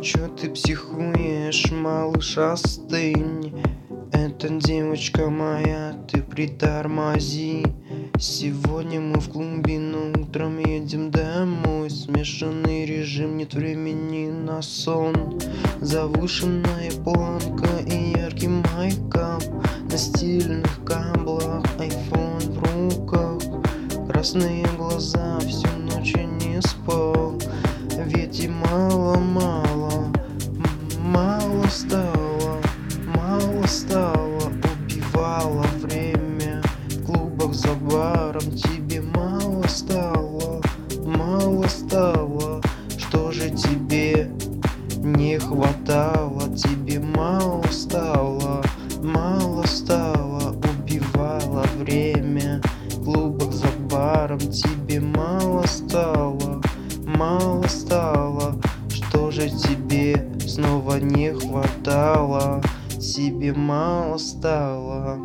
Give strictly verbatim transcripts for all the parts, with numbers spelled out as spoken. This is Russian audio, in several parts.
Чё ты психуешь, малыш, остынь. Это девочка моя, ты притормози. Сегодня мы в клубе, но утром едем домой. Смешанный режим, нет времени на сон. Завышенная планка и яркий майкап. На стильных каблах айфон в руках. Красные глаза, всю ночь я не спал. Ведь и мало-мало, мало стало, мало стало. Убивало время в клубах за баром. Тебе мало стало, мало стало. Что же тебе не хватало? Тебе мало стало, мало стало. Убивало время в клубах за баром. Тебе мало стало, мало стало. Что же тебе снова не хватало? Тебе мало стало.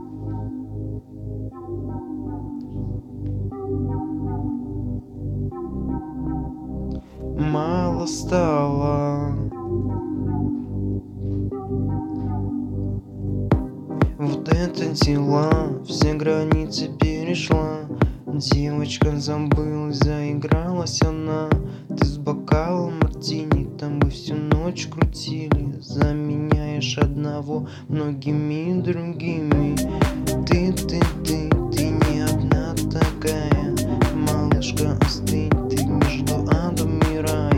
Мало стало. Вот это дела, все границы перешла. Девочка забылась, заигралась она. Ты с бокалом мартини, там бы всю ночь крутили. Заменяешь одного многими другими. Ты, ты, ты, ты не одна такая. Малышка, оставь.